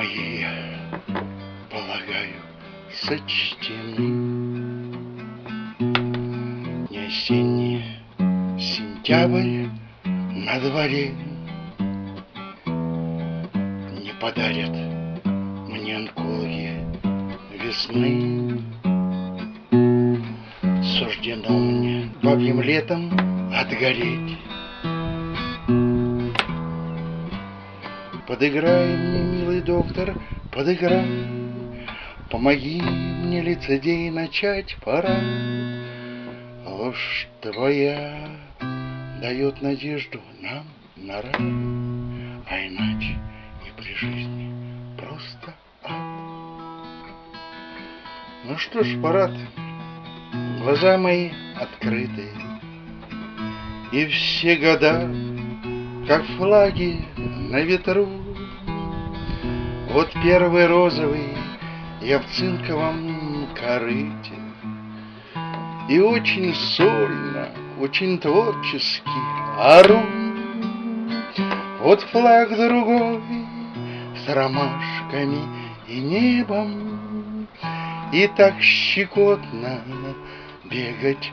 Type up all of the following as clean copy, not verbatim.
мои, полагаю, сочтены. Не осенний сентябрь на дворе не подарят мне онкологи весны. Суждено мне бабьим летом отгореть. Подыграй мне, милый доктор, подыграй, помоги мне, лицедей, начать пора. Ложь твоя дает надежду нам на рай, а иначе и при жизни просто ад. Ну что ж, парад, глаза мои открытые, и все года, как флаги на ветру. Вот первый розовый я в цинковом корыте, и очень сольно, очень творчески ору. Вот флаг другой с ромашками и небом, и так щекотно бегать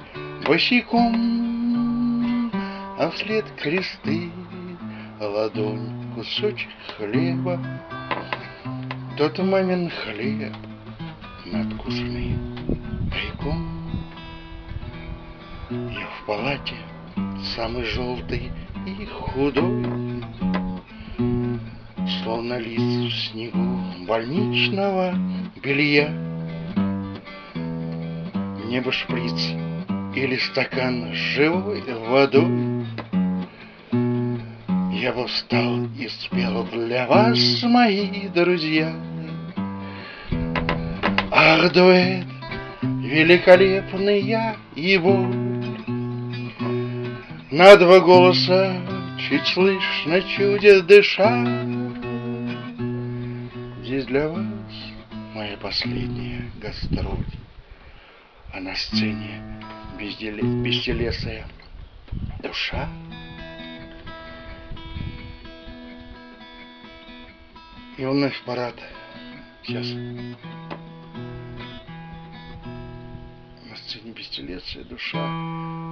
босиком, а вслед кресты, ладонь, кусочек хлеба. Тот мамин хлеб, надкушенный тайком. Я в палате самый желтый и худой, словно лист в снегу больничного белья. Мне бы шприц или стакан с живой водой, я бы встал и спел для вас, мои друзья. Ах, дуэт великолепный я его, на два голоса чуть слышно, чуть дыша. Здесь для вас моя последняя гастроль, а на сцене бестелесая душа. И вновь парад. Сейчас. На сцене бестелесая душа.